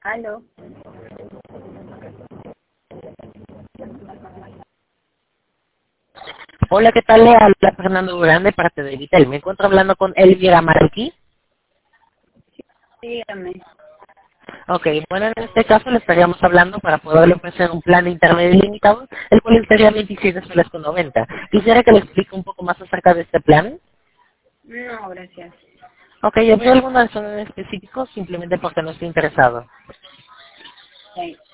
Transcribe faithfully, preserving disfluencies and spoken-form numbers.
Aló. Hola, ¿qué tal? Le habla Fernando Durán de parte de Vitel. Me encuentro hablando con Elvira Marqui. Dígame. Ok, bueno, en este caso le estaríamos hablando para poderle ofrecer un plan de internet ilimitado, el cual estaría a veintisiete soles con noventa. Quisiera que le explique un poco más acerca de este plan. No, gracias. Ok, ¿habría alguna razón en específico? Simplemente porque no estoy interesado. Sí.